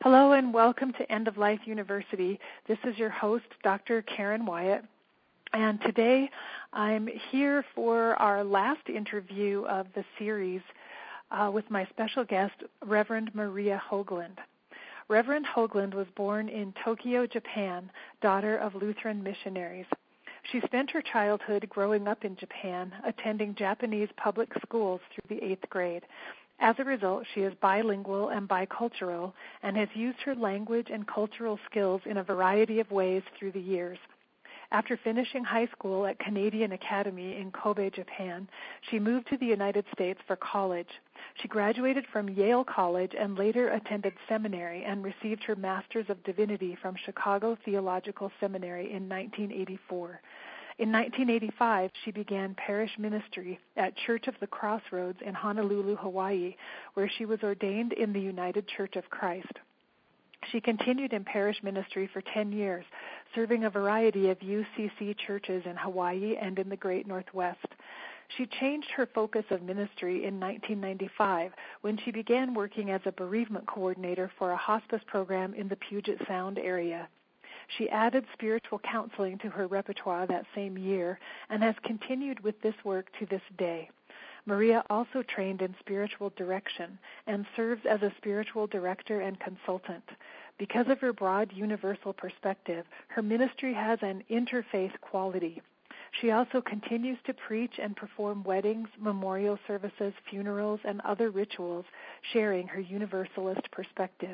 Hello and welcome to End of Life University. This is your host, Dr. Karen Wyatt. And today I'm here for our last interview of the series with my special guest, Reverend Maria Hoagland. Reverend Hoagland was born in Tokyo, Japan, daughter of Lutheran missionaries. She spent her childhood growing up in Japan, attending Japanese public schools through the 8th grade. As a result, she is bilingual and bicultural and has used her language and cultural skills in a variety of ways through the years. After finishing high school at Canadian Academy in Kobe, Japan, she moved to the United States for college. She graduated from Yale College and later attended seminary and received her Master's of Divinity from Chicago Theological Seminary in 1984. In 1985, she began parish ministry at Church of the Crossroads in Honolulu, Hawaii, where she was ordained in the United Church of Christ. She continued in parish ministry for 10 years, serving a variety of UCC churches in Hawaii and in the Great Northwest. She changed her focus of ministry in 1995 when she began working as a bereavement coordinator for a hospice program in the Puget Sound area. She added spiritual counseling to her repertoire that same year and has continued with this work to this day. Maria also trained in spiritual direction and serves as a spiritual director and consultant. Because of her broad universal perspective, her ministry has an interfaith quality. She also continues to preach and perform weddings, memorial services, funerals, and other rituals, sharing her universalist perspective.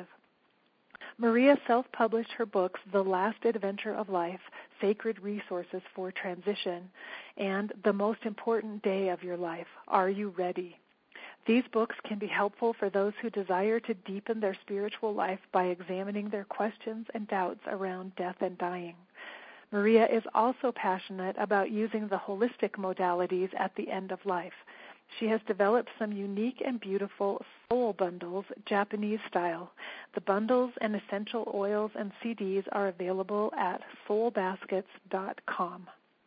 Maria self-published her books, The Last Adventure of Life, Sacred Resources for Transition, and The Most Important Day of Your Life, Are You Ready? These books can be helpful for those who desire to deepen their spiritual life by examining their questions and doubts around death and dying. Maria is also passionate about using the holistic modalities at the end of life. She has developed some unique and beautiful soul bundles, Japanese style. The bundles and essential oils and CDs are available at soulbaskets.com.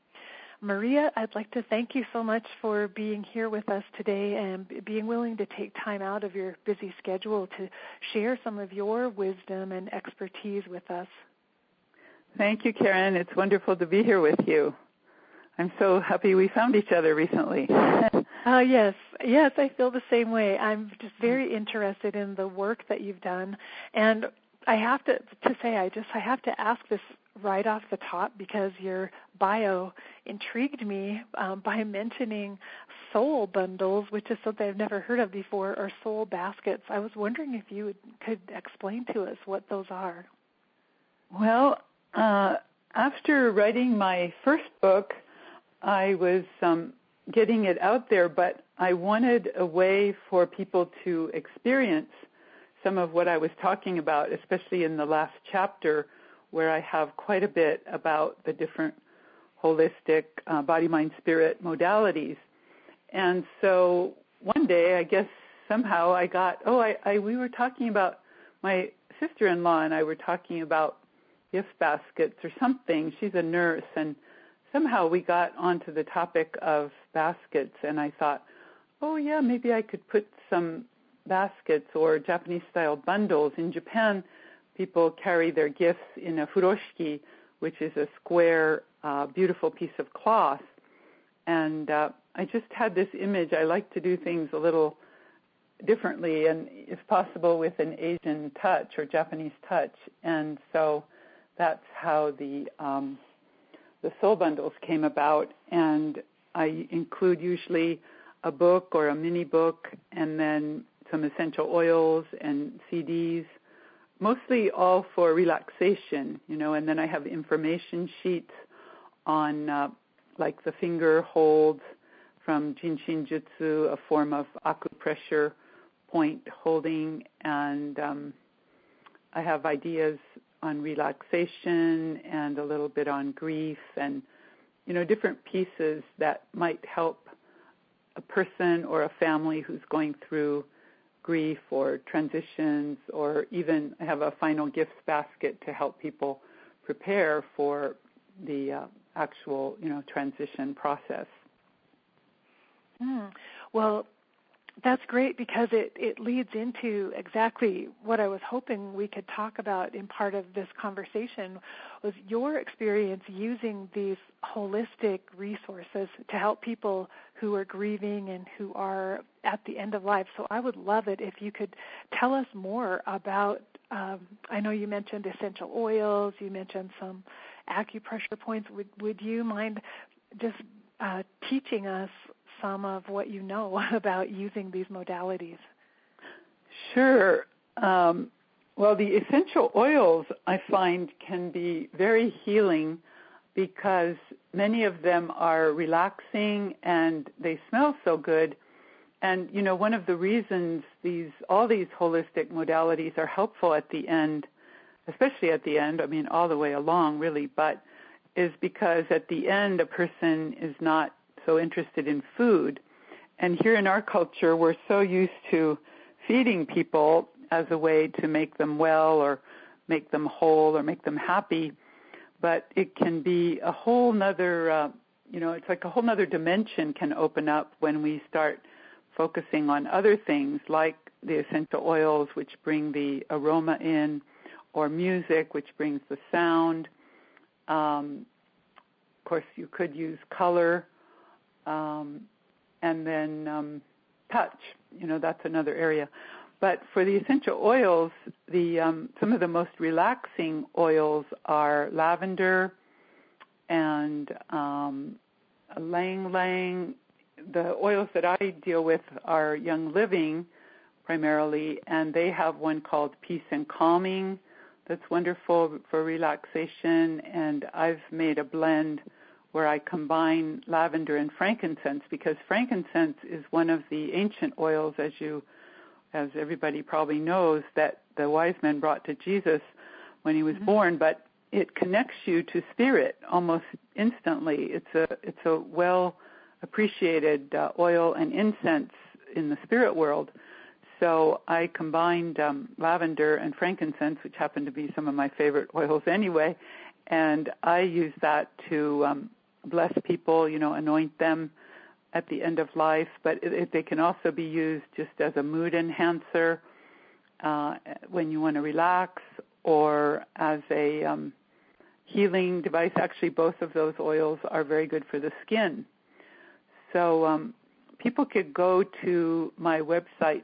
Maria, I'd like to thank you so much for being here with us today and being willing to take time out of your busy schedule to share some of your wisdom and expertise with us. Thank you, Karen. It's wonderful to be here with you. I'm so happy we found each other recently. Yes, I feel the same way. I'm just very interested in the work that you've done, and I have to say I have to ask this right off the top because your bio intrigued me by mentioning soul bundles, which is something I've never heard of before, or soul baskets. I was wondering if you could explain to us what those are. Well, after writing my first book, I was getting it out there, but I wanted a way for people to experience some of what I was talking about, especially in the last chapter where I have quite a bit about the different holistic body, mind, spirit modalities. And so one day, I guess somehow I got, we were talking about, my sister-in-law and I were talking about gift baskets or something. She's a nurse, and somehow we got onto the topic of baskets, and I thought, maybe I could put some baskets or Japanese-style bundles. In Japan, people carry their gifts in a furoshiki, which is a square, beautiful piece of cloth. And I just had this image. I like to do things a little differently, and if possible with an Asian touch or Japanese touch. And so that's how the soul bundles came about, and I include usually a book or a mini book and then some essential oils and CDs, mostly all for relaxation, and then I have information sheets on like the finger holds from Jinshin Jutsu, a form of acupressure point holding, and I have ideas on relaxation and a little bit on grief and, different pieces that might help a person or a family who's going through grief or transitions, or even I have a final gifts basket to help people prepare for the actual, transition process. Well, That's great, because it leads into exactly what I was hoping we could talk about in part of this conversation, was your experience using these holistic resources to help people who are grieving and who are at the end of life. So I would love it if you could tell us more about, I know you mentioned essential oils, you mentioned some acupressure points. Would you mind just teaching us some of what you know about using these modalities? Sure. Well, the essential oils, I find, can be very healing because many of them are relaxing and they smell so good. And, you know, one of the reasons all these holistic modalities are helpful at the end, especially at the end, I mean, all the way along, really, but is because at the end a person is not so interested in food. And here in our culture, we're so used to feeding people as a way to make them well or make them whole or make them happy. But it can be a whole nother, it's like a whole nother dimension can open up when we start focusing on other things like the essential oils, which bring the aroma in, or music, which brings the sound. Of course, you could use color. And then touch, that's another area. But for the essential oils, some of the most relaxing oils are lavender and ylang ylang. The oils that I deal with are Young Living primarily, and they have one called Peace and Calming that's wonderful for relaxation, and I've made a blend where I combine lavender and frankincense, because frankincense is one of the ancient oils, as everybody probably knows, that the wise men brought to Jesus when he was born, but it connects you to spirit almost instantly. It's a well appreciated oil and incense in the spirit world. So I combined lavender and frankincense, which happen to be some of my favorite oils anyway, and I use that to bless people, anoint them at the end of life. But they can also be used just as a mood enhancer when you want to relax, or as a healing device. Actually, both of those oils are very good for the skin. So people could go to my website,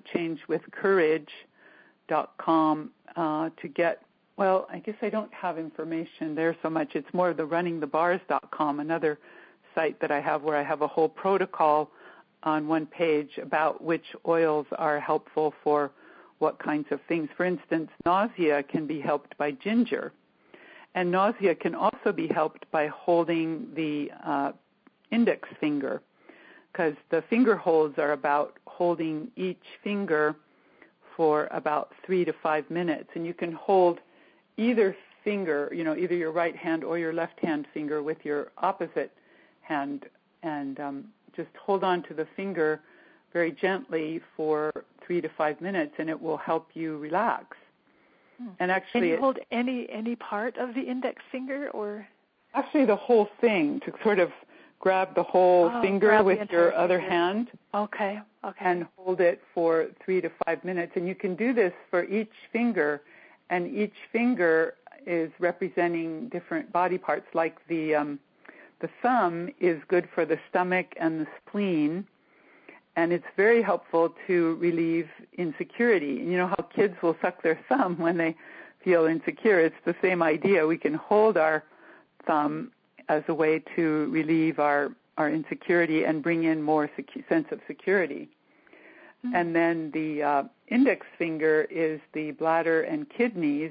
changewithcourage.com, to get, well, I guess I don't have information there so much. It's more the runningthebars.com, another site that I have where I have a whole protocol on one page about which oils are helpful for what kinds of things. For instance, nausea can be helped by ginger. And nausea can also be helped by holding the index finger, because the finger holds are about holding each finger for about 3 to 5 minutes. And you can hold either finger, either your right hand or your left hand finger with your opposite hand, and just hold on to the finger very gently for 3 to 5 minutes, and it will help you relax. And actually, can you hold any part of the index finger, or actually the whole thing, to sort of grab the whole finger with your other hand. Okay. And hold it for 3 to 5 minutes. And you can do this for each finger, and each finger is representing different body parts. Like the thumb is good for the stomach and the spleen, and it's very helpful to relieve insecurity. And you know how kids will suck their thumb when they feel insecure? It's the same idea. We can hold our thumb as a way to relieve our insecurity and bring in more sense of security. Mm-hmm. And then the index finger is the bladder and kidneys,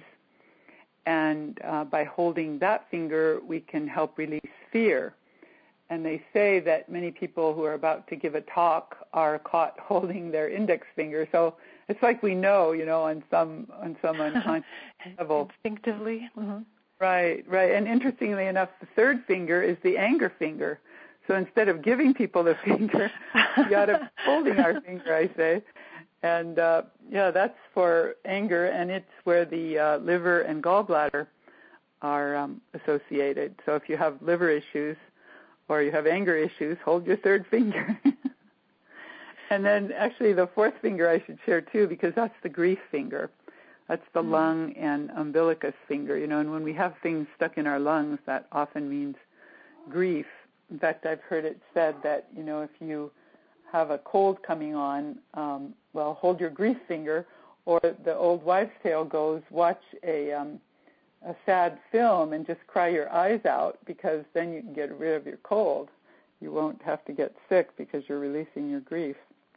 and by holding that finger, we can help release fear. And they say that many people who are about to give a talk are caught holding their index finger. So it's like we know, on some unconscious level. Instinctively. Mm-hmm. Right. And interestingly enough, the third finger is the anger finger. So instead of giving people the finger, you ought to be holding our finger, I say. And, that's for anger, and it's where the liver and gallbladder are associated. So if you have liver issues or you have anger issues, hold your third finger. And then actually the fourth finger I should share too, because that's the grief finger. That's the lung and umbilicus finger, and when we have things stuck in our lungs, that often means grief. In fact, I've heard it said that, if you have a cold coming on, hold your grief finger, or the old wives' tale goes, watch a sad film and just cry your eyes out, because then you can get rid of your cold. You won't have to get sick because you're releasing your grief.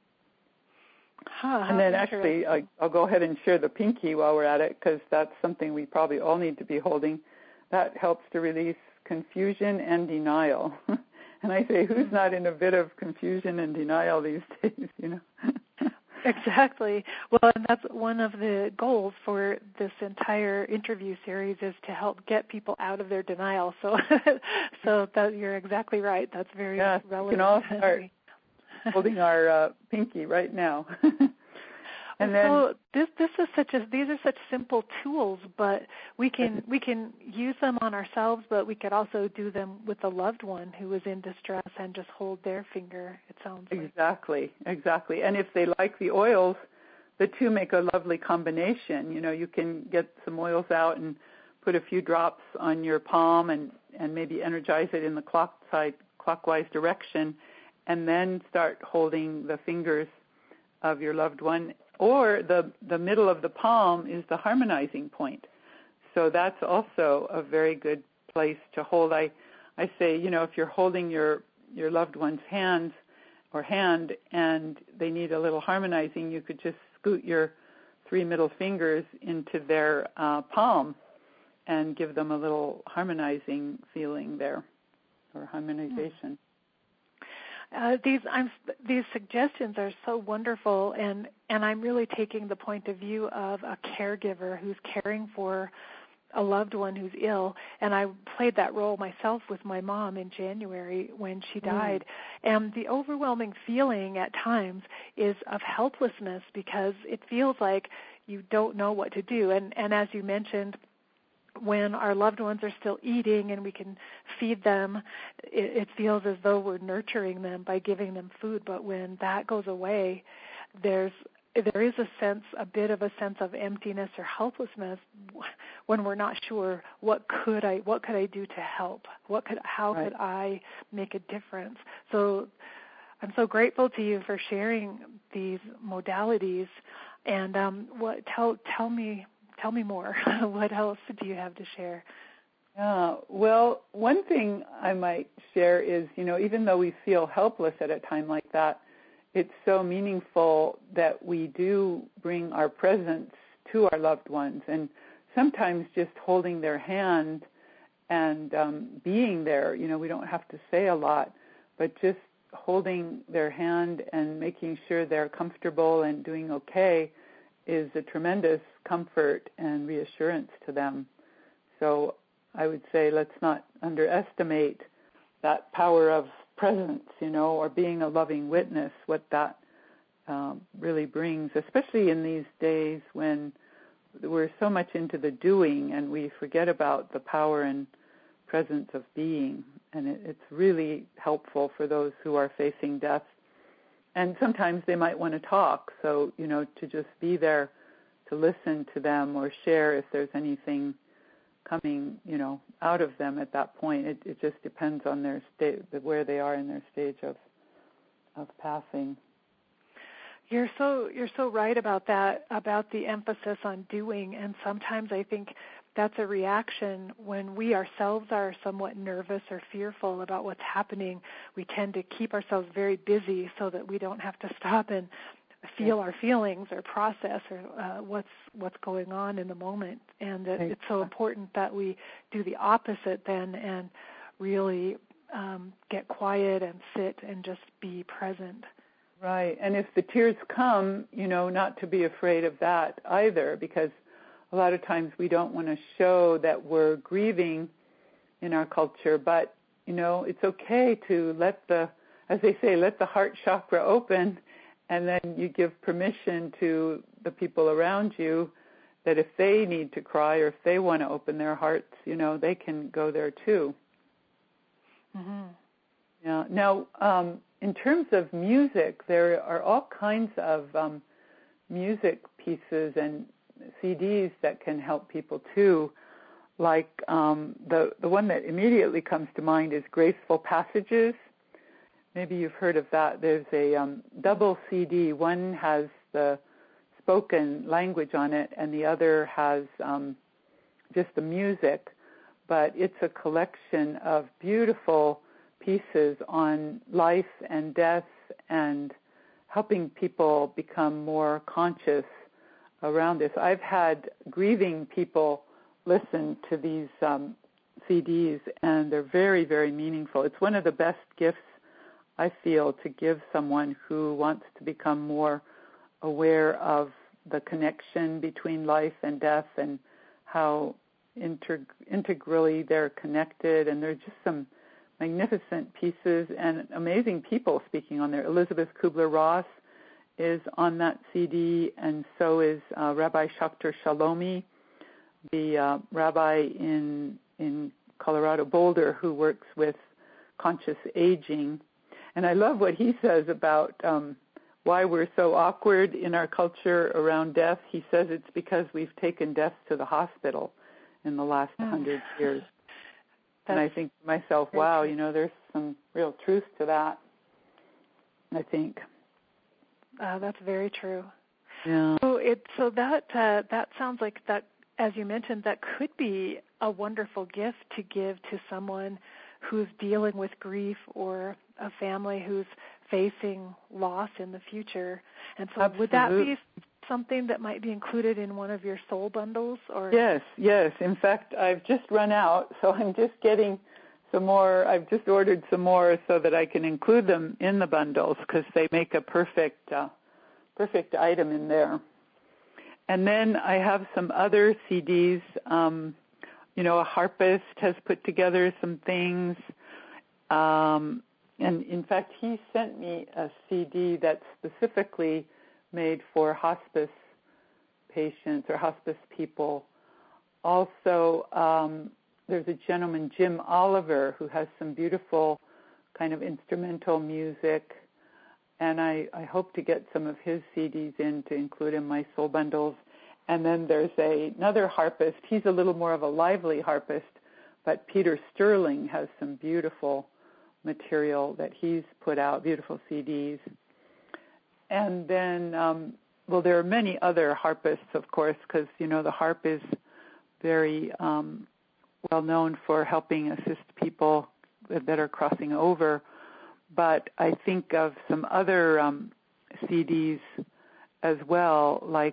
And then actually, I'll go ahead and share the pinky while we're at it, because that's something we probably all need to be holding. That helps to release confusion and denial. And I say, who's not in a bit of confusion and denial these days, Exactly. Well, and that's one of the goals for this entire interview series, is to help get people out of their denial. So that you're exactly right. That's very relevant. We can all start holding our pinky right now. And then, so these are such simple tools, but we can use them on ourselves, but we could also do them with a loved one who is in distress and just hold their finger, it sounds like. Exactly. And if they like the oils, the two make a lovely combination. You can get some oils out and put a few drops on your palm and maybe energize it in the clockwise direction, and then start holding the fingers of your loved one. Or the middle of the palm is the harmonizing point. So that's also a very good place to hold. I say, if you're holding your loved one's hand and they need a little harmonizing, you could just scoot your 3 middle fingers into their palm and give them a little harmonizing feeling there, or harmonization. These suggestions are so wonderful, and I'm really taking the point of view of a caregiver who's caring for a loved one who's ill, and I played that role myself with my mom in January when she died. And the overwhelming feeling at times is of helplessness, because it feels like you don't know what to do. And as you mentioned, when our loved ones are still eating and we can feed them, it feels as though we're nurturing them by giving them food. But when that goes away, there is a bit of a sense of emptiness or helplessness when we're not sure what could I do to help? How could I make a difference? So I'm so grateful to you for sharing these modalities. And tell me more. What else do you have to share? Well, one thing I might share is, even though we feel helpless at a time like that, it's so meaningful that we do bring our presence to our loved ones. And sometimes just holding their hand and being there, we don't have to say a lot, but just holding their hand and making sure they're comfortable and doing okay is a tremendous comfort and reassurance to them. So I would say let's not underestimate that power of presence, or being a loving witness, what that really brings, especially in these days when we're so much into the doing and we forget about the power and presence of being. And it's really helpful for those who are facing death. And sometimes they might want to talk, so, to just be there to listen to them or share if there's anything coming, out of them at that point. It just depends on their state, where they are in their stage of passing. You're so right about that, about the emphasis on doing, and sometimes I think that's a reaction when we ourselves are somewhat nervous or fearful about what's happening. We tend to keep ourselves very busy so that we don't have to stop and feel our feelings or process or what's going on in the moment. And it's so important that we do the opposite then and really get quiet and sit and just be present. Right. And if the tears come, not to be afraid of that either, because a lot of times we don't want to show that we're grieving in our culture, but, it's okay to let the heart chakra open. And then you give permission to the people around you that if they need to cry or if they want to open their hearts, they can go there too. Mm-hmm. Yeah. Now, in terms of music, there are all kinds of music pieces and CDs that can help people too. Like the one that immediately comes to mind is Graceful Passages. Maybe you've heard of that. There's a double CD. One has the spoken language on it, and the other has just the music. But it's a collection of beautiful pieces on life and death and helping people become more conscious around this. I've had grieving people listen to these CDs, and they're very, very meaningful. It's one of the best gifts, I feel, to give someone who wants to become more aware of the connection between life and death and how integrally they're connected. And they're just some magnificent pieces and amazing people speaking on there. Elizabeth Kubler-Ross is on that CD, and so is Rabbi Schachter Shalomi, the rabbi in Colorado Boulder who works with conscious aging. And I love what he says about why we're so awkward in our culture around death. He says it's because we've taken death to the hospital in the last 100 years. And I think to myself, wow, there's some real truth to that, I think. That's very true. Yeah. So that sounds like that, as you mentioned, that could be a wonderful gift to give to someone who's dealing with grief or a family who's facing loss in the future. And so Absolutely. Would that be something that might be included in one of your soul bundles? Or Yes. In fact, I've just run out, so I'm just getting some more. I've just ordered some more so that I can include them in the bundles because they make a perfect item in there. And then I have some other CDs. A harpist has put together some things. And in fact, he sent me a CD that's specifically made for hospice patients or hospice people. Also, there's a gentleman, Jim Oliver, who has some beautiful kind of instrumental music. And I hope to get some of his CDs in to include in my soul bundles. And then there's another harpist. He's a little more of a lively harpist, but Peter Sterling has some beautiful material that he's put out, beautiful CDs. And then, there are many other harpists, of course, because, the harp is very well known for helping assist people that are crossing over. But I think of some other CDs as well, like,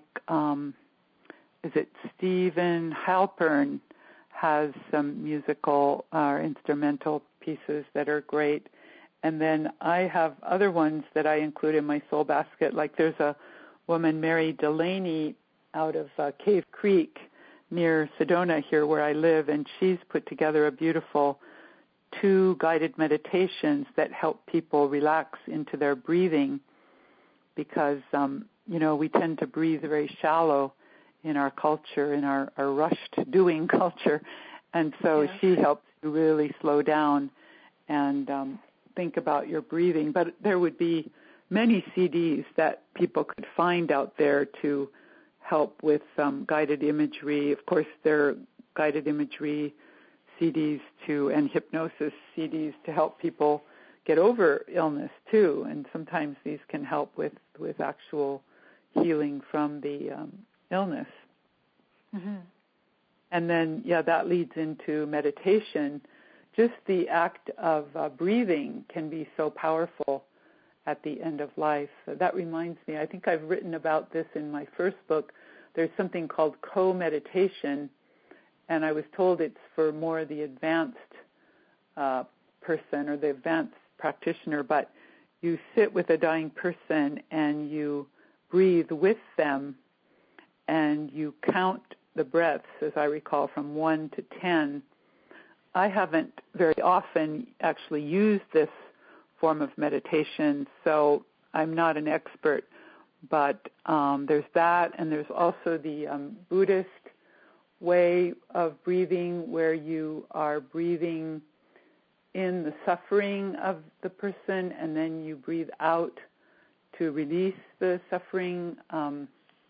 is it Stephen Halpern has some musical or instrumental pieces that are great. And then I have other ones that I include in my soul basket, like there's a woman, Mary Delaney, out of Cave Creek near Sedona here where I live, and she's put together a beautiful 2 guided meditations that help people relax into their breathing because, we tend to breathe very shallow in our culture, in our rushed doing culture. And so she helps you really slow down and think about your breathing. But there would be many CDs that people could find out there to help with guided imagery. Of course, there are guided imagery CDs too, and hypnosis CDs to help people get over illness too. And sometimes these can help with actual healing from the illness. Mm-hmm. And then, that leads into meditation. Just the act of breathing can be so powerful at the end of life. That reminds me, I think I've written about this in my first book. There's something called co-meditation, and I was told it's for more the advanced person or the advanced practitioner, but you sit with a dying person and you breathe with them and you count the breaths, as I recall, from 1 to 10. I haven't very often actually used this form of meditation, so I'm not an expert, but there's that, and there's also the Buddhist way of breathing where you are breathing in the suffering of the person, and then you breathe out to release the suffering. I'm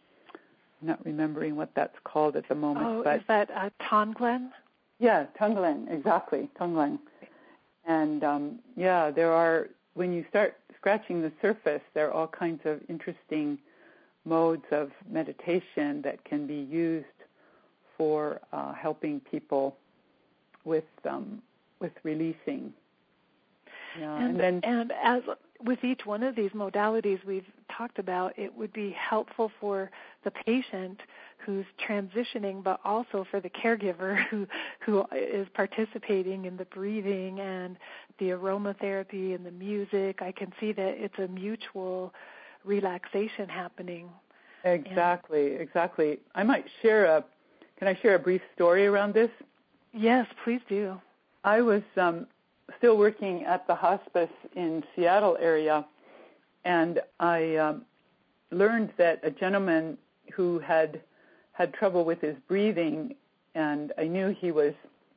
not remembering what that's called at the moment. Oh, but is that Tonglen? Yeah, Tonglen, exactly, Tonglen. And there are, when you start scratching the surface, there are all kinds of interesting modes of meditation that can be used for helping people with releasing. Yeah, and as with each one of these modalities we've talked about, it would be helpful for the patient who's transitioning, but also for the caregiver who is participating in the breathing and the aromatherapy and the music. I can see that it's a mutual relaxation happening. Exactly. I might can I share a brief story around this? Yes, please do. I was still working at the hospice in Seattle area, and I learned that a gentleman who had trouble with his breathing, and I knew he was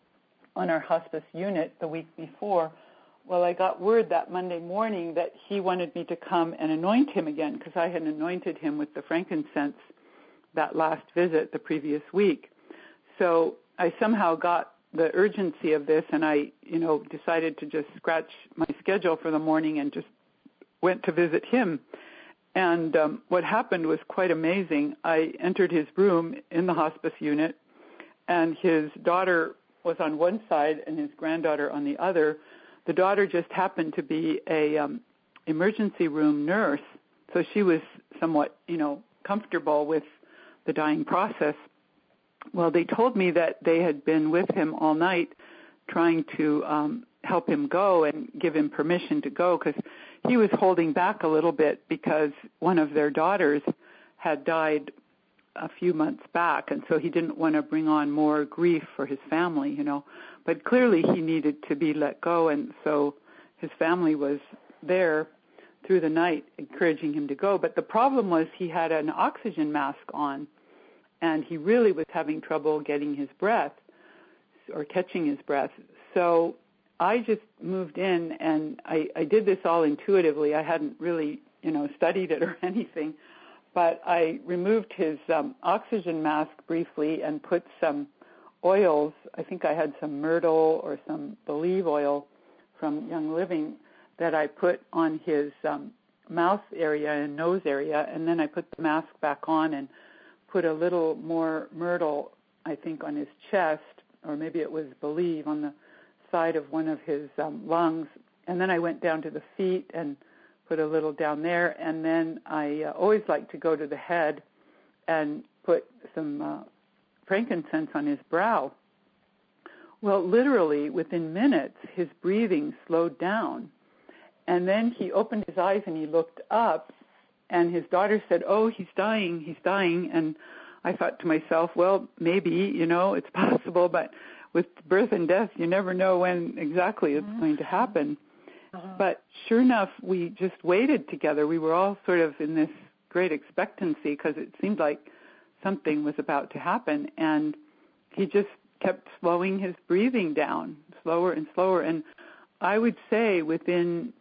on our hospice unit the week before. Well, I got word that Monday morning that he wanted me to come and anoint him again, because I had anointed him with the frankincense that last visit the previous week. So I somehow got the urgency of this, and I, decided to just scratch my schedule for the morning and just went to visit him. And what happened was quite amazing. I entered his room in the hospice unit, and his daughter was on one side and his granddaughter on the other. The daughter just happened to be a emergency room nurse, so she was somewhat, comfortable with the dying process. Well, they told me that they had been with him all night trying to help him go and give him permission to go, because he was holding back a little bit because one of their daughters had died a few months back, and so he didn't want to bring on more grief for his family, But clearly he needed to be let go, and so his family was there through the night encouraging him to go. But the problem was he had an oxygen mask on, and he really was having trouble getting his breath or catching his breath. So I just moved in, and I did this all intuitively. I hadn't really, studied it or anything, but I removed his oxygen mask briefly and put some oils. I think I had some myrtle or some Believe oil from Young Living that I put on his mouth area and nose area, and then I put the mask back on and put a little more myrtle, I think, on his chest, or maybe it was Believe, on the side of one of his lungs. And then I went down to the feet and put a little down there. And then I always like to go to the head and put some frankincense on his brow. Well, literally within minutes, his breathing slowed down. And then he opened his eyes and he looked up, and his daughter said, "Oh, he's dying. And I thought to myself, well, maybe, it's possible, but with birth and death, you never know when exactly it's going to happen. But sure enough, we just waited together. We were all sort of in this great expectancy because it seemed like something was about to happen. And he just kept slowing his breathing down, slower and slower. And I would say within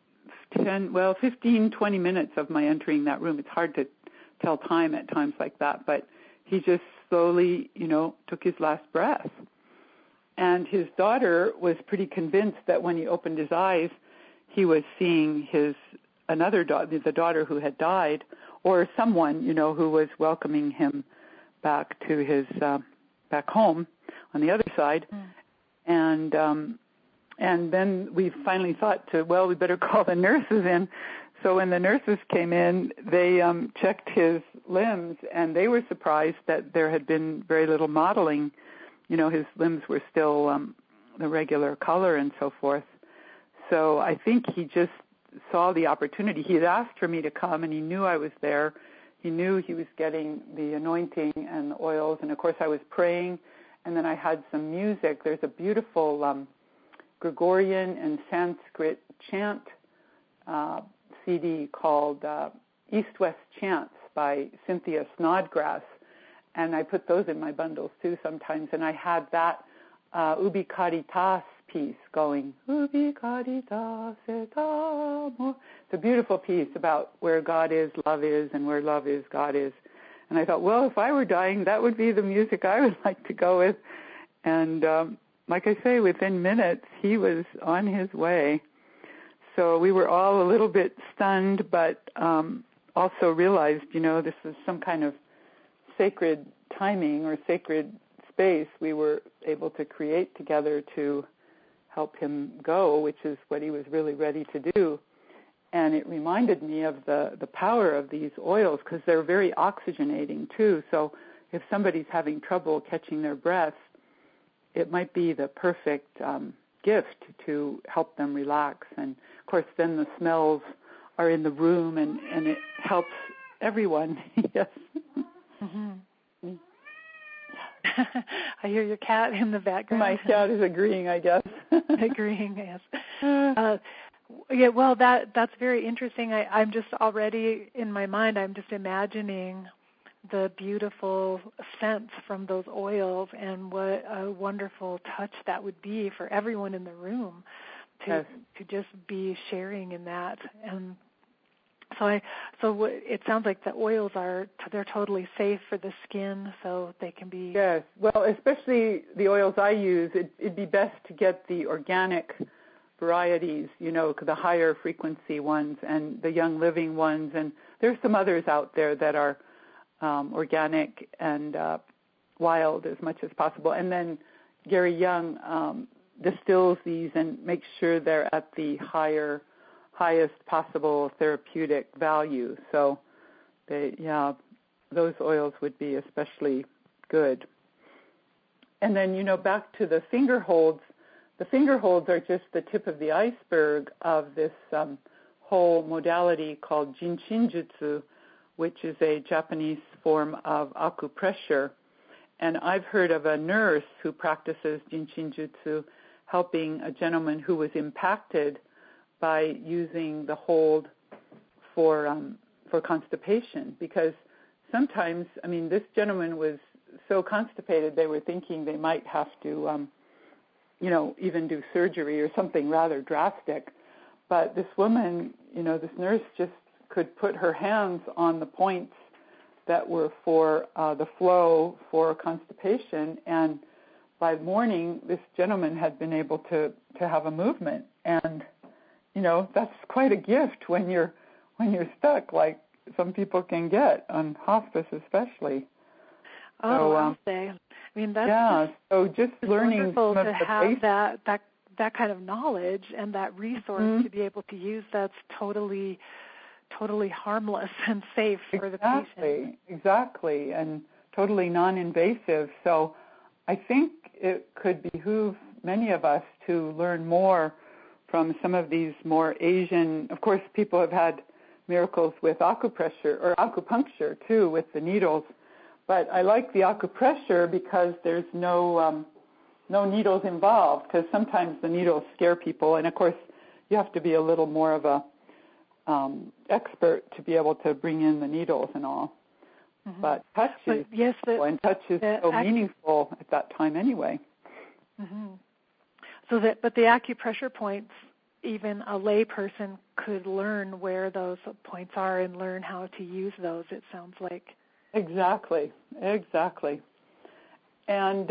15, 20 minutes of my entering that room, it's hard to tell time at times like that, but he just slowly, took his last breath. And his daughter was pretty convinced that when he opened his eyes, he was seeing another daughter, the daughter who had died, or someone, who was welcoming him back to his, back home on the other side. And then we finally thought we better call the nurses in. So when the nurses came in, they checked his limbs, and they were surprised that there had been very little modeling. His limbs were still the regular color and so forth. So I think he just saw the opportunity. He had asked for me to come, and he knew I was there. He knew he was getting the anointing and the oils, and of course I was praying, and then I had some music. There's a beautiful Gregorian and Sanskrit chant CD called East-West Chants by Cynthia Snodgrass, and I put those in my bundles too sometimes. And I had that Ubi Caritas piece going, Ubi caritas et amor. It's a beautiful piece about where God is, love is, and where love is, God is. And I thought, well, if I were dying, that would be the music I would like to go with. And like I say, within minutes, he was on his way. So we were all a little bit stunned, but also realized, this is some kind of sacred timing or sacred space we were able to create together to help him go, which is what he was really ready to do. And it reminded me of the power of these oils, because they're very oxygenating too. So if somebody's having trouble catching their breath, it might be the perfect gift to help them relax. And of course then the smells are in the room, and it helps everyone. Yes. Mm-hmm. I hear your cat in the background. My cat is agreeing, I guess. Agreeing, yes. Yeah, well, that's very interesting. I'm just already, in my mind, I'm just imagining the beautiful scents from those oils, and what a wonderful touch that would be for everyone in the room to just be sharing in that. And so it sounds like the oils they're totally safe for the skin, so they can be. Yes, well, especially the oils I use, it'd be best to get the organic varieties, the higher frequency ones and the Young Living ones, and there's some others out there that are organic and wild as much as possible. And then Gary Young distills these and makes sure they're at the highest possible therapeutic value. So those oils would be especially good. And then, back to the finger holds. The finger holds are just the tip of the iceberg of this whole modality called Jinshinjutsu, which is a Japanese form of acupressure. And I've heard of a nurse who practices Jinshinjutsu helping a gentleman who was impacted by using the hold for constipation, because sometimes, this gentleman was so constipated they were thinking they might have to, even do surgery or something rather drastic. But this woman, this nurse just could put her hands on the points that were for the flow for constipation, and by morning this gentleman had been able to have a movement. And that's quite a gift when you're stuck, like some people can get on hospice, especially. Oh, I'll say. That's so just learning wonderful some of to the have basics. that kind of knowledge and that resource to be able to use. That's totally harmless and safe for the patient. Exactly, and totally non-invasive. So I think it could behoove many of us to learn more from some of these more Asian. Of course, people have had miracles with acupressure or acupuncture too, with the needles. But I like the acupressure because there's no needles involved, because sometimes the needles scare people, and of course you have to be a little more of a expert to be able to bring in the needles and all. Mm-hmm. But touch is so meaningful at that time anyway. Mm-hmm. But the acupressure points, even a lay person could learn where those points are and learn how to use those, it sounds like. Exactly. And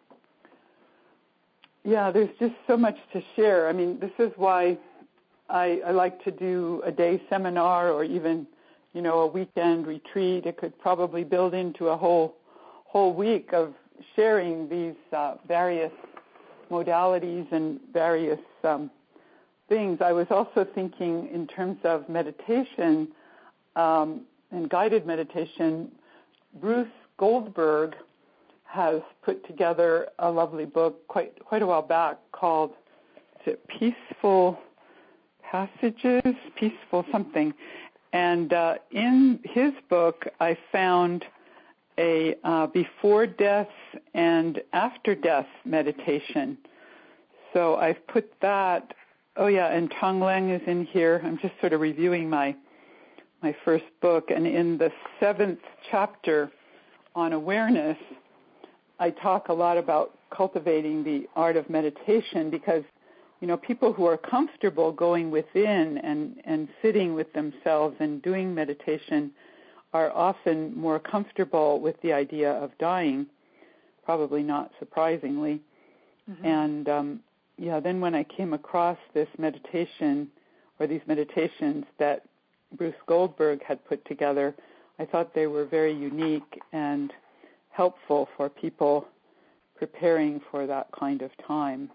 there's just so much to share. This is why I like to do a day seminar or even, a weekend retreat. It could probably build into a whole week of sharing these various modalities and various things. I was also thinking in terms of meditation and guided meditation. Bruce Goldberg has put together a lovely book quite a while back called, is it Peaceful Passages? Peaceful something. And in his book, I found a before death and after death meditation. So I've put that. Oh yeah, and Tonglen is in here. I'm just sort of reviewing my first book, and in the 7th chapter on awareness, I talk a lot about cultivating the art of meditation because, people who are comfortable going within and sitting with themselves and doing meditation are often more comfortable with the idea of dying, probably not surprisingly. Mm-hmm. And, then when I came across this meditation or these meditations that Bruce Goldberg had put together, I thought they were very unique and helpful for people preparing for that kind of time.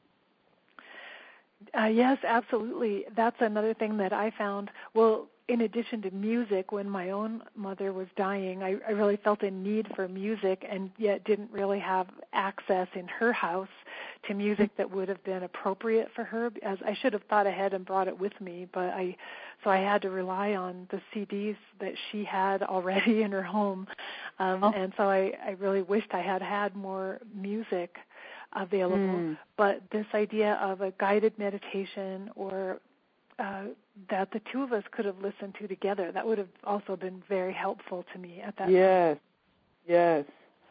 Yes, absolutely. That's another thing that I found. Well, in addition to music, when my own mother was dying, I really felt a need for music and yet didn't really have access in her house to music that would have been appropriate for her. As I should have thought ahead and brought it with me, but I had to rely on the CDs that she had already in her home. And so I really wished I had more music available. But this idea of a guided meditation or that the two of us could have listened to together, that would have also been very helpful to me at that time. Yes.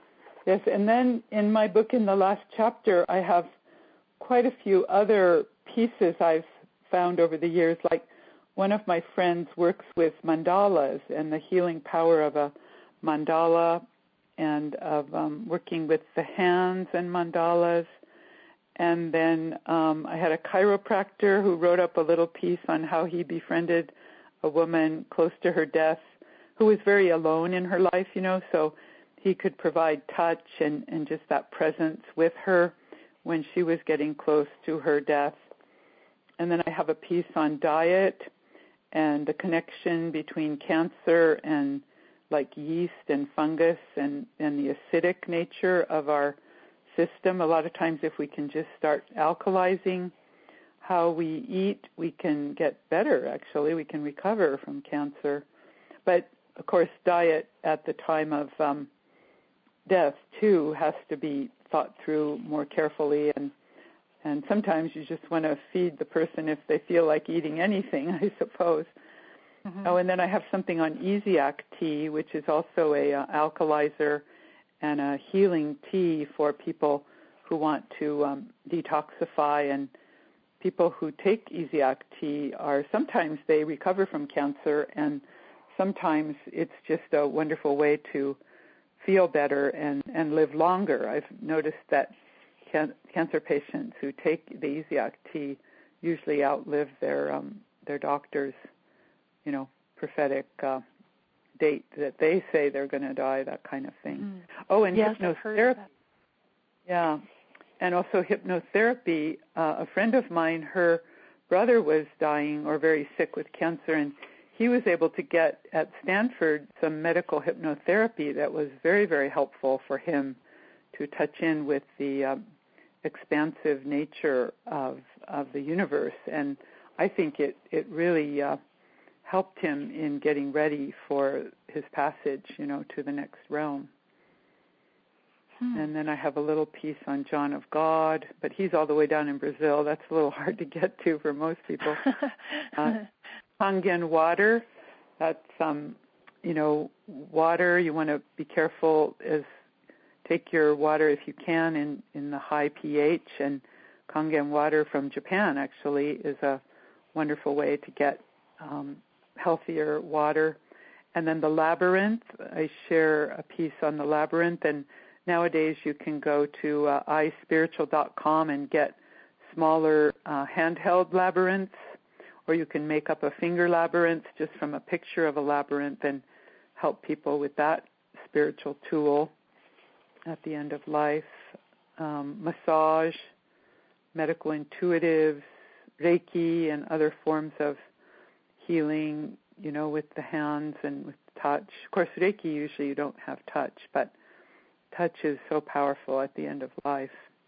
And then in my book, in the last chapter, I have quite a few other pieces I've found over the years. Like one of my friends works with mandalas and the healing power of a mandala and of working with the hands and mandalas. And then I had a chiropractor who wrote up a little piece on how he befriended a woman close to her death who was very alone in her life, so he could provide touch and just that presence with her when she was getting close to her death. And then I have a piece on diet and the connection between cancer and like yeast and fungus and the acidic nature of our system. A lot of times if we can just start alkalizing how we eat, we can get better, actually. We can recover from cancer. But, of course, diet at the time of death, too, has to be thought through more carefully. And sometimes you just want to feed the person if they feel like eating anything, I suppose. Mm-hmm. Oh, and then I have something on Easiac tea, which is also a alkalizer and a healing tea for people who want to detoxify. And people who take Easiac tea sometimes they recover from cancer, and sometimes it's just a wonderful way to feel better and live longer. I've noticed that cancer patients who take the Easiac tea usually outlive their doctor's, prophetic date that they say they're going to die, that kind of thing. Mm. Oh, and yes, hypnotherapy. Yeah, and also hypnotherapy. A friend of mine, her brother was dying or very sick with cancer, and he was able to get at Stanford some medical hypnotherapy that was very, very helpful for him to touch in with the expansive nature of the universe. And I think it really helped him in getting ready for his passage, to the next realm. And then I have a little piece on John of God, but he's all the way down in Brazil. That's a little hard to get to for most people. Kangen water, that's, water. You want to be careful take your water if you can in the high pH, and Kangen water from Japan actually is a wonderful way to get healthier water. And then the labyrinth, I share a piece on the labyrinth, and nowadays you can go to iSpiritual.com and get smaller handheld labyrinths, or you can make up a finger labyrinth just from a picture of a labyrinth and help people with that spiritual tool at the end of life. Massage, medical intuitives, Reiki, and other forms of healing, with the hands and with touch. Of course, Reiki, usually you don't have touch, but touch is so powerful at the end of life.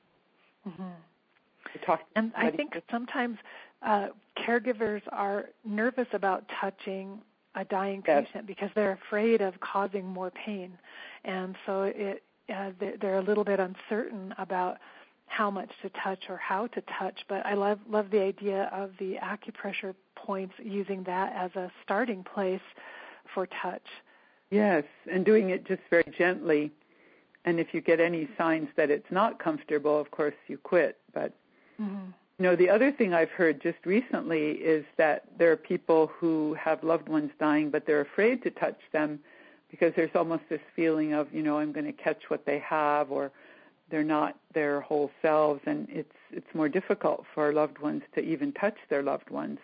Mm-hmm. And I think sometimes caregivers are nervous about touching a dying patient because they're afraid of causing more pain. And so they're a little bit uncertain about how much to touch or how to touch, but I love the idea of the acupressure points, using that as a starting place for touch. Yes, and doing it just very gently. And if you get any signs that it's not comfortable, of course, you quit. But, the other thing I've heard just recently is that there are people who have loved ones dying, but they're afraid to touch them because there's almost this feeling of, I'm going to catch what they have, or they're not their whole selves, and it's more difficult for loved ones to even touch their loved ones.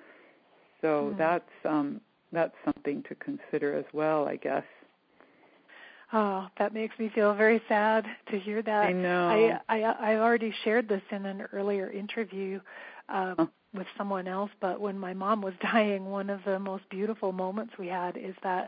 So that's something to consider as well, I guess. Oh, that makes me feel very sad to hear that. I know. I already shared this in an earlier interview with someone else, but when my mom was dying, one of the most beautiful moments we had is that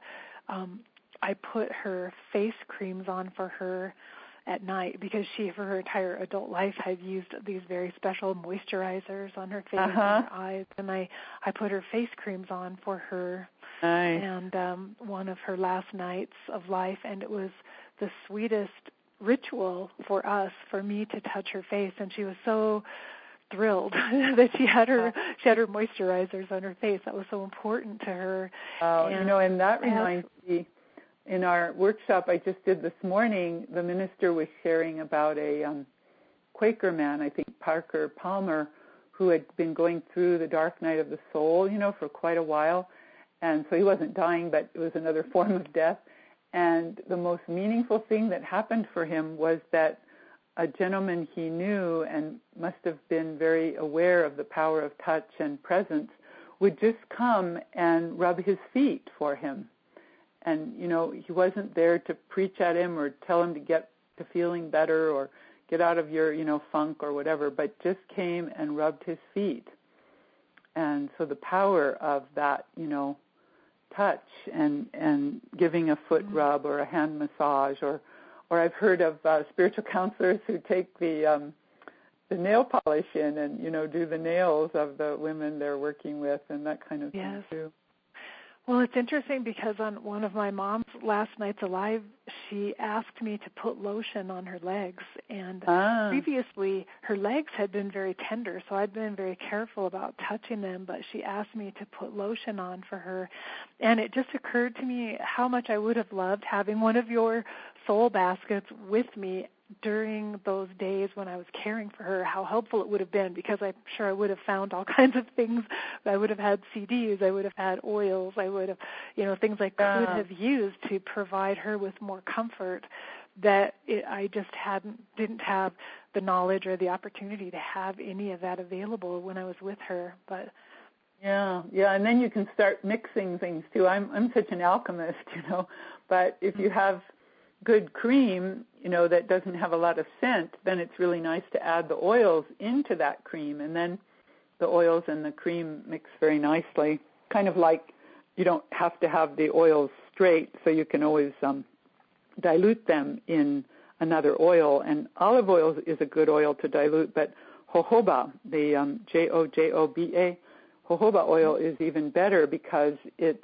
I put her face creams on for her at night because she, for her entire adult life, had used these very special moisturizers on her face and her eyes, and I put her face creams on for her. Nice. And one of her last nights of life, and it was the sweetest ritual for us, for me to touch her face, and she was so thrilled that she had her moisturizers on her face. That was so important to her. And that reminds me, in our workshop I just did this morning, the minister was sharing about a Quaker man, I think Parker Palmer, who had been going through the dark night of the soul, for quite a while. And so he wasn't dying, but it was another form of death. And the most meaningful thing that happened for him was that a gentleman he knew and must have been very aware of the power of touch and presence would just come and rub his feet for him. And, he wasn't there to preach at him or tell him to get to feeling better or get out of your, funk or whatever, but just came and rubbed his feet. And so the power of that, touch and giving a foot rub or a hand massage, or I've heard of spiritual counselors who take the nail polish in and, do the nails of the women they're working with and that kind of thing too. Well, it's interesting because on one of my mom's last nights alive, she asked me to put lotion on her legs. And previously, her legs had been very tender, so I'd been very careful about touching them. But she asked me to put lotion on for her. And it just occurred to me how much I would have loved having one of your soul baskets with me during those days when I was caring for her, how helpful it would have been, because I'm sure I would have found all kinds of things. I would have had CDs, I would have had oils, I would have, things I could have used to provide her with more comfort that I just didn't have the knowledge or the opportunity to have any of that available when I was with her. But yeah, and then you can start mixing things too. I'm such an alchemist, but if you have good cream, that doesn't have a lot of scent, then it's really nice to add the oils into that cream, and then the oils and the cream mix very nicely. Kind of like you don't have to have the oils straight, so you can always dilute them in another oil. And olive oil is a good oil to dilute, but jojoba, the jojoba, jojoba oil is even better because it's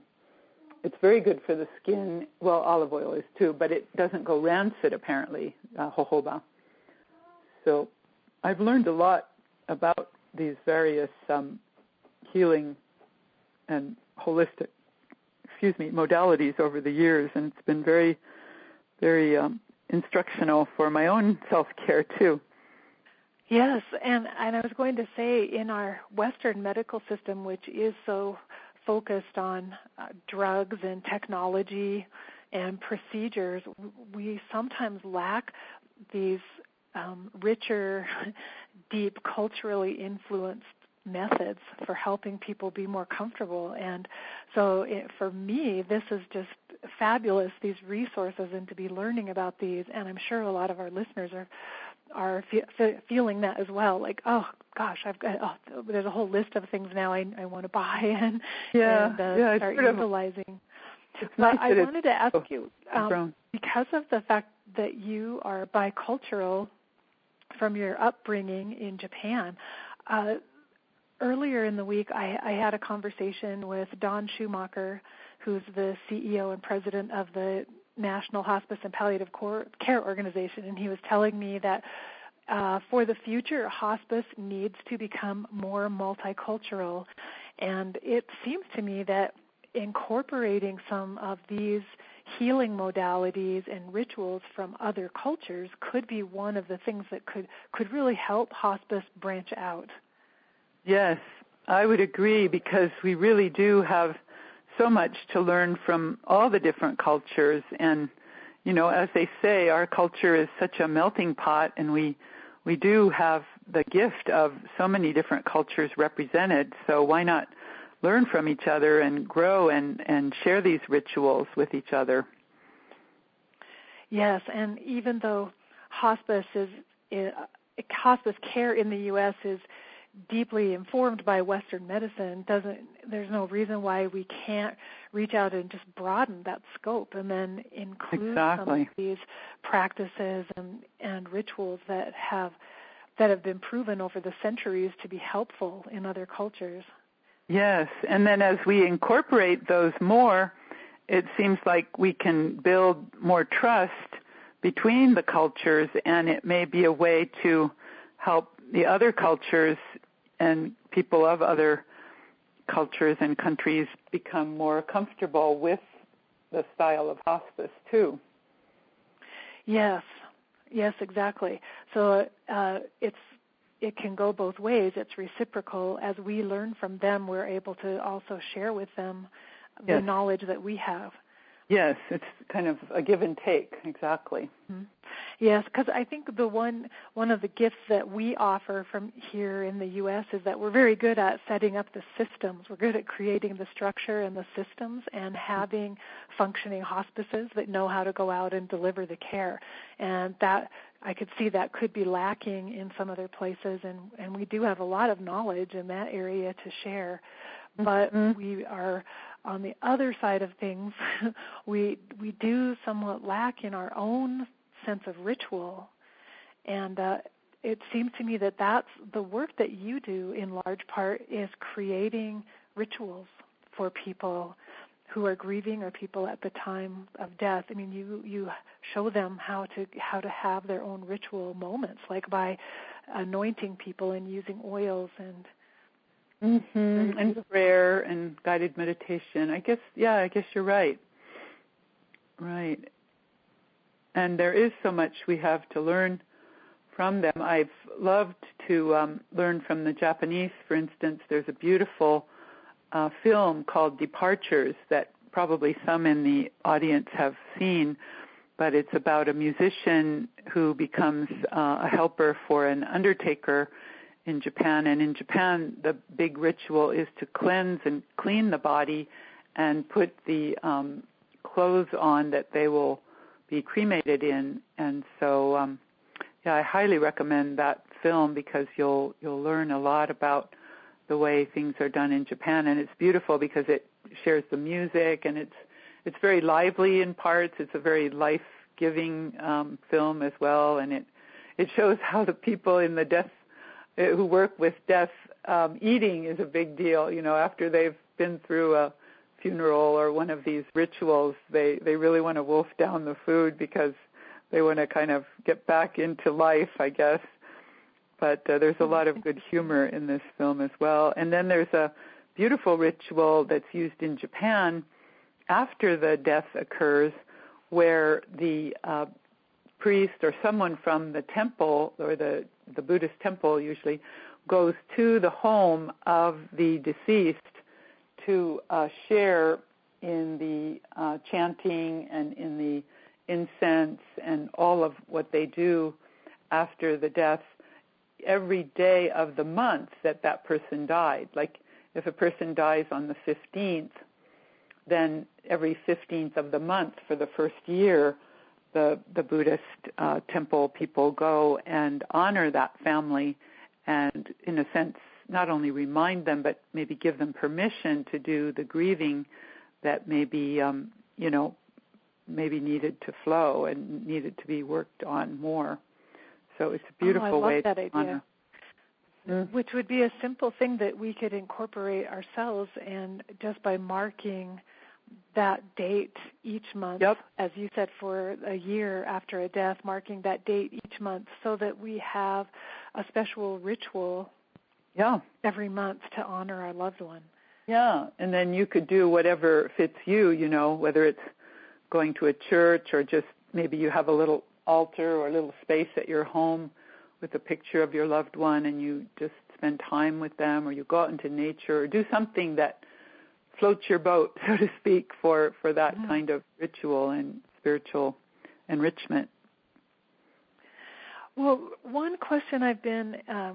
very good for the skin. Well, olive oil is too, but it doesn't go rancid, apparently, jojoba. So I've learned a lot about these various healing and holistic, modalities over the years, and it's been very, very instructional for my own self-care too. Yes, and I was going to say, in our Western medical system, which is so focused on drugs and technology and procedures, we sometimes lack these richer, deep, culturally influenced methods for helping people be more comfortable. And so for me, this is just fabulous, these resources, and to be learning about these. And I'm sure a lot of our listeners are feeling that as well. Like, oh gosh, there's a whole list of things now I want to buy and start utilizing. But I wanted to ask you, because of the fact that you are bicultural from your upbringing in Japan, earlier in the week I had a conversation with Don Schumacher, who's the CEO and president of the National Hospice and Palliative Care Organization, and he was telling me that for the future, hospice needs to become more multicultural. And it seems to me that incorporating some of these healing modalities and rituals from other cultures could be one of the things that could really help hospice branch out. Yes, I would agree, because we really do have so much to learn from all the different cultures. And, you know, as they say, our culture is such a melting pot, and we do have the gift of so many different cultures represented. So why not learn from each other and grow and share these rituals with each other? Yes, and even though hospice care in the U.S. is deeply informed by Western medicine, there's no reason why we can't reach out and just broaden that scope and then include some of these practices and rituals that have been proven over the centuries to be helpful in other cultures. Yes, and then as we incorporate those more, it seems like we can build more trust between the cultures, and it may be a way to help the other cultures and people of other cultures and countries become more comfortable with the style of hospice too. Yes, exactly. So it can go both ways. It's reciprocal. As we learn from them, we're able to also share with them the knowledge that we have. Yes, it's kind of a give and take, exactly. Mm-hmm. Yes, because I think one of the gifts that we offer from here in the U.S. is that we're very good at setting up the systems. We're good at creating the structure and the systems and having functioning hospices that know how to go out and deliver the care. And that I could see that could be lacking in some other places, and we do have a lot of knowledge in that area to share. But we are, on the other side of things, we do somewhat lack in our own sense of ritual. And it seems to me that that's the work that you do in large part is creating rituals for people who are grieving or people at the time of death. I mean, you show them how to have their own ritual moments, like by anointing people and using oils and prayer and guided meditation. I guess you're right. Right. And there is so much we have to learn from them. I've loved to learn from the Japanese, for instance. There's a beautiful film called Departures that probably some in the audience have seen, but it's about a musician who becomes a helper for an undertaker in Japan. And in Japan, the big ritual is to cleanse and clean the body and put the clothes on that they will be cremated in. And so, I highly recommend that film because you'll learn a lot about the way things are done in Japan. And it's beautiful because it shares the music, and it's very lively in parts. It's a very life-giving film as well, and it shows how the people in the death who work with death, eating is a big deal. You know, after they've been through a funeral or one of these rituals, they really want to wolf down the food because they want to kind of get back into life, I guess. But there's a lot of good humor in this film as well. And then there's a beautiful ritual that's used in Japan after the death occurs, where the priest or someone from the temple, or the Buddhist temple usually, goes to the home of the deceased to share in the chanting and in the incense and all of what they do after the death every day of the month that person died. Like if a person dies on the 15th, then every 15th of the month for the first year, the Buddhist temple people go and honor that family and, in a sense, not only remind them, but maybe give them permission to do the grieving that maybe, maybe needed to flow and needed to be worked on more. So it's a beautiful way to honor. Which would be a simple thing that we could incorporate ourselves, and just by marking that date each month, as you said, for a year after a death, marking that date each month so that we have a special ritual every month to honor our loved one. Yeah, and then you could do whatever fits you, whether it's going to a church, or just maybe you have a little altar or a little space at your home with a picture of your loved one, and you just spend time with them, or you go out into nature, or do something that floats your boat, so to speak, for that kind of ritual and spiritual enrichment. Well, one question I've been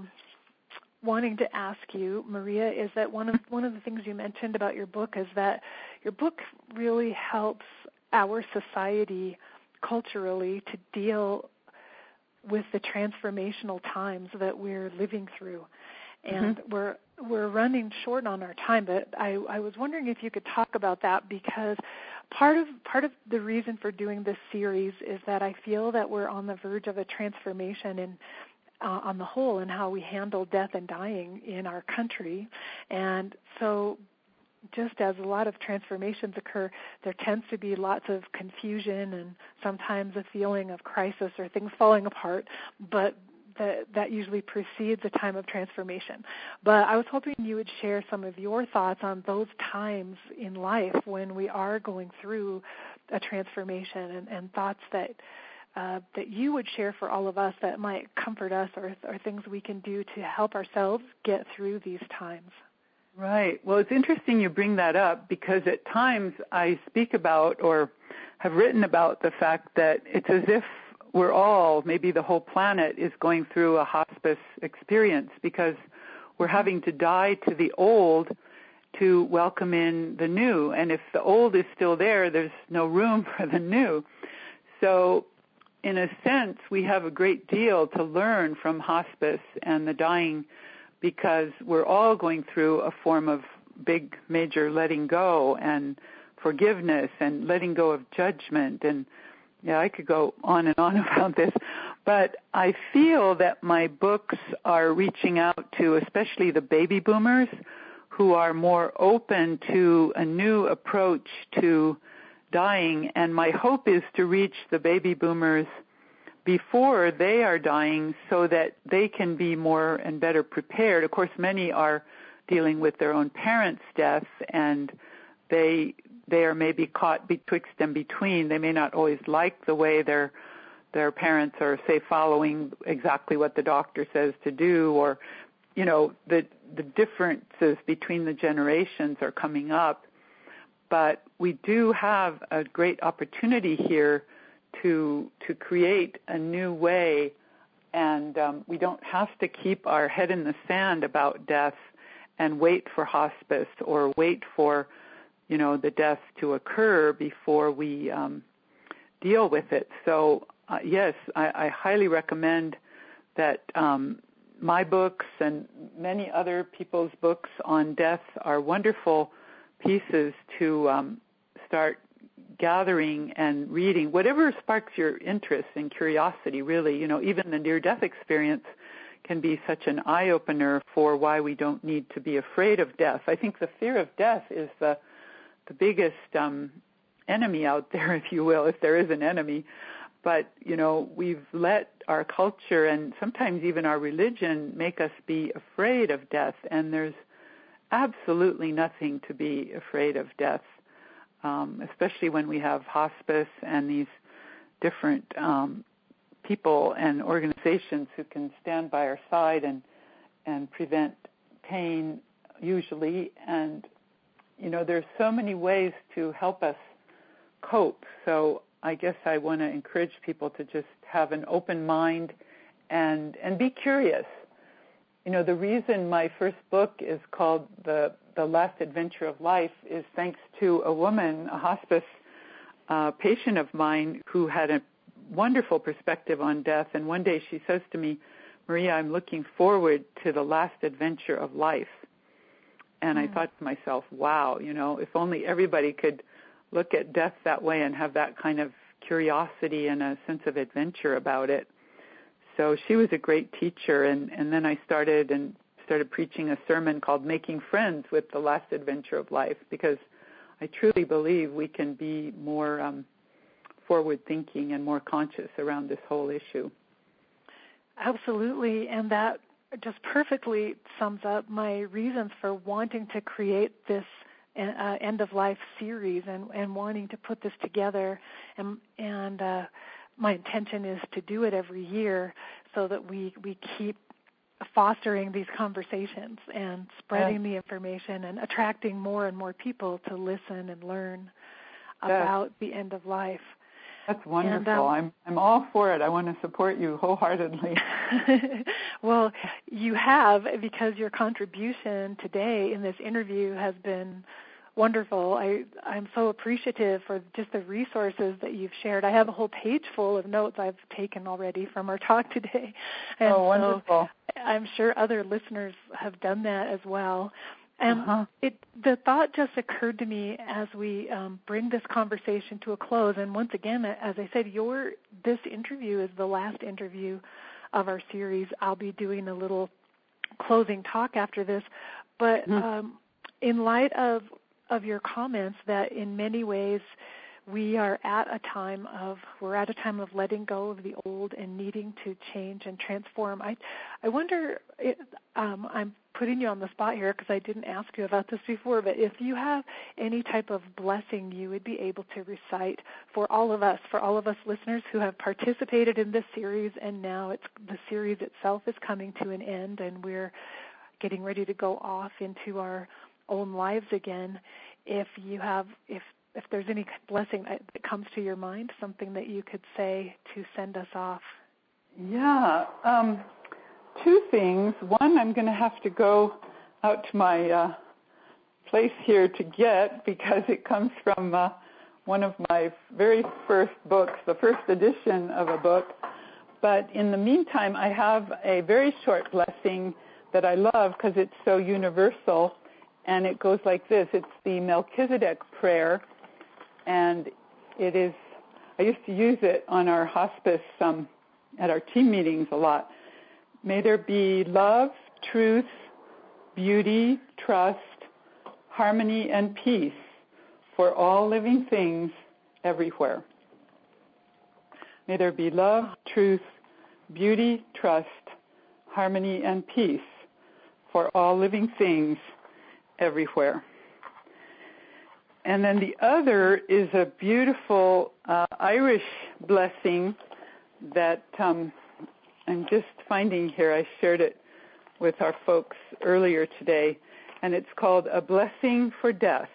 wanting to ask you, Maria, is that one of the things you mentioned about your book is that your book really helps our society culturally to deal with the transformational times that we're living through. And we're running short on our time, but I was wondering if you could talk about that, because part of the reason for doing this series is that I feel that we're on the verge of a transformation in on the whole in how we handle death and dying in our country. And so just as a lot of transformations occur, there tends to be lots of confusion and sometimes a feeling of crisis or things falling apart, but that usually precedes a time of transformation. But I was hoping you would share some of your thoughts on those times in life when we are going through a transformation, and thoughts that you would share for all of us that might comfort us, or things we can do to help ourselves get through these times. Right. Well, it's interesting you bring that up, because at times I speak about or have written about the fact that it's as if we're all, maybe the whole planet, is going through a hospice experience, because we're having to die to the old to welcome in the new. And if the old is still there, there's no room for the new. So in a sense, we have a great deal to learn from hospice and the dying, because we're all going through a form of big, major letting go and forgiveness and letting go of judgment. And yeah, I could go on and on about this, but I feel that my books are reaching out to especially the baby boomers, who are more open to a new approach to dying. And my hope is to reach the baby boomers before they are dying, so that they can be more and better prepared. Of course, many are dealing with their own parents' death, and they are maybe caught betwixt and between. They may not always like the way their parents are, say, following exactly what the doctor says to do, or, you know, the differences between the generations are coming up. But we do have a great opportunity here to create a new way, and we don't have to keep our head in the sand about death and wait for hospice or wait for, you know, the death to occur before we deal with it. So, yes, I highly recommend that my books and many other people's books on death are wonderful pieces to start gathering and reading, whatever sparks your interest and curiosity, really. You know, even the near-death experience can be such an eye-opener for why we don't need to be afraid of death. I think the fear of death is the biggest enemy out there, if you will, if there is an enemy. But, you know, we've let our culture and sometimes even our religion make us be afraid of death, and there's absolutely nothing to be afraid of death, especially when we have hospice and these different people and organizations who can stand by our side and prevent pain, usually. And, you know, there's so many ways to help us cope. So I guess I want to encourage people to just have an open mind and be curious. You know, the reason my first book is called The Last Adventure of Life is thanks to a woman, a hospice patient of mine, who had a wonderful perspective on death. And one day she says to me, "Maria, I'm looking forward to the last adventure of life." And I thought to myself, wow, you know, if only everybody could look at death that way and have that kind of curiosity and a sense of adventure about it. So she was a great teacher, and then I started preaching a sermon called Making Friends with the Last Adventure of Life, because I truly believe we can be more forward-thinking and more conscious around this whole issue. Absolutely, and that just perfectly sums up my reasons for wanting to create this end of life series and wanting to put this together, and my intention is to do it every year so that we keep fostering these conversations and spreading the information and attracting more and more people to listen and learn about the end of life. That's wonderful. I'm all for it. I want to support you wholeheartedly. Well, you have, because your contribution today in this interview has been wonderful. I'm so appreciative for just the resources that you've shared. I have a whole page full of notes I've taken already from our talk today. And wonderful. So I'm sure other listeners have done that as well. And the thought just occurred to me as we bring this conversation to a close. And once again, as I said, this interview is the last interview of our series. I'll be doing a little closing talk after this. But in light of your comments that in many ways we're at a time of letting go of the old and needing to change and transform. I wonder, I'm putting you on the spot here because I didn't ask you about this before, but if you have any type of blessing you would be able to recite for all of us listeners who have participated in this series, and now the series itself is coming to an end and we're getting ready to go off into our own lives again. If there's any blessing that comes to your mind, something that you could say to send us off. Yeah, two things. One, I'm going to have to go out to my place here to get, because it comes from one of my very first books, the first edition of a book. But in the meantime, I have a very short blessing that I love because it's so universal, and it goes like this. It's the Melchizedek prayer, and it is, I used to use it on our hospice at our team meetings a lot. May there be love, truth, beauty, trust, harmony, and peace for all living things everywhere. May there be love, truth, beauty, trust, harmony, and peace for all living things everywhere. And then the other is a beautiful Irish blessing that I'm just finding here. I shared it with our folks earlier today, and it's called A Blessing for Death.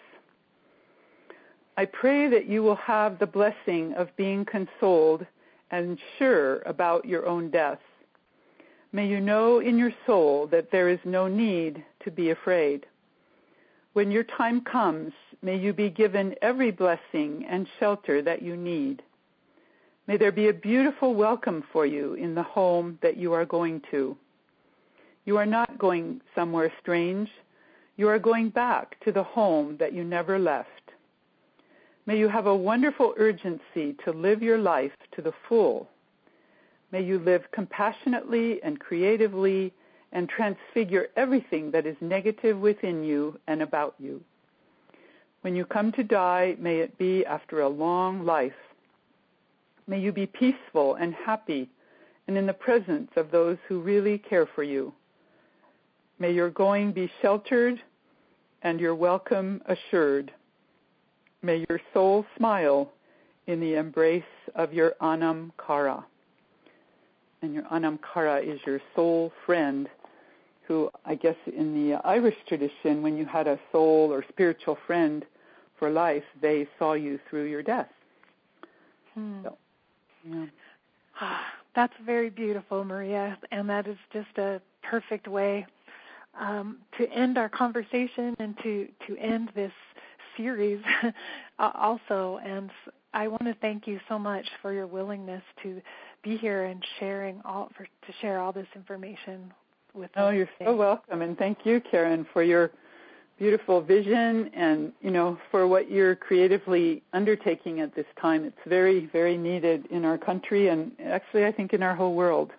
I pray that you will have the blessing of being consoled and sure about your own death. May you know in your soul that there is no need to be afraid. When your time comes, may you be given every blessing and shelter that you need. May there be a beautiful welcome for you in the home that you are going to. You are not going somewhere strange. You are going back to the home that you never left. May you have a wonderful urgency to live your life to the full. May you live compassionately and creatively and transfigure everything that is negative within you and about you. When you come to die, may it be after a long life. May you be peaceful and happy and in the presence of those who really care for you. May your going be sheltered and your welcome assured. May your soul smile in the embrace of your Anam Cara. And your Anam Cara is your soul friend, who I guess in the Irish tradition, when you had a soul or spiritual friend for life, they saw you through your death. So, yeah. That's very beautiful, Maria, and that is just a perfect way to end our conversation and to end this series also. And I want to thank you so much for your willingness to be here and to share all this information with us. Oh, you're so welcome, and thank you, Karen, for your beautiful vision and, for what you're creatively undertaking at this time. It's very, very needed in our country and actually I think in our whole world.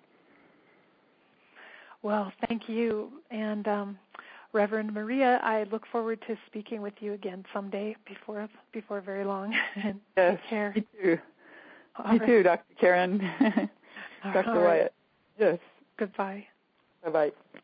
Well, thank you. And Reverend Maria, I look forward to speaking with you again someday before very long. Yes, take care. Me too. Me too, Dr. Karen. Dr. Wyatt. Yes. Goodbye. Bye-bye.